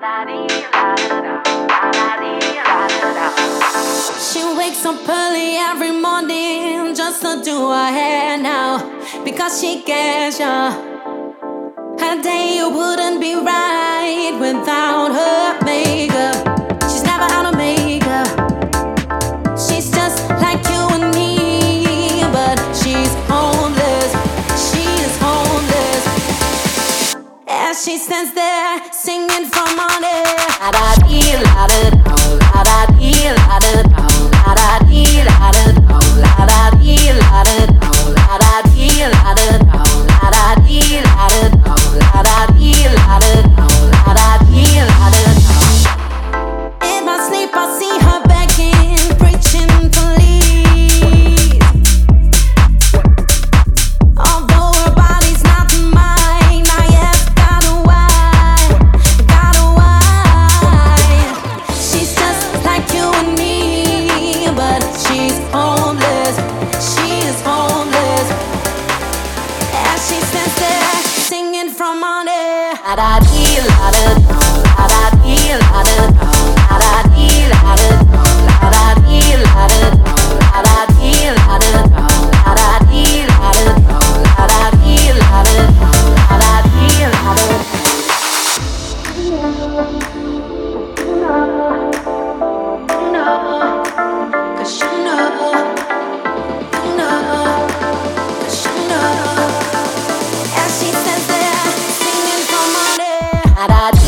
She wakes up early every morning just to do her hair now because she cares, yeah. Her day wouldn't be right without her makeup. She's never out of makeup. She's just like you and me, but she's homeless. She is homeless. As she stands there singing for money. La da dee la da da, la da dee la da da, la da dee la da da, la da dee la da da, la da dee la da da, la da dee la da da, la da dee la da da, la da dee la da da. In my sleep I see her begging, preaching police. Although her body's not mine, I ask God why, God why. She's just like you and me, but she's homeless. She is homeless. As she stands there singing from money. La da dee la da da, la da dee la da da, la da dee la da da, la da dee la da da, la da dee la da da, la da dee la da da, la da dee la da da, la da dee la da da. Cause you know, cause you know. As she stands there singing for money.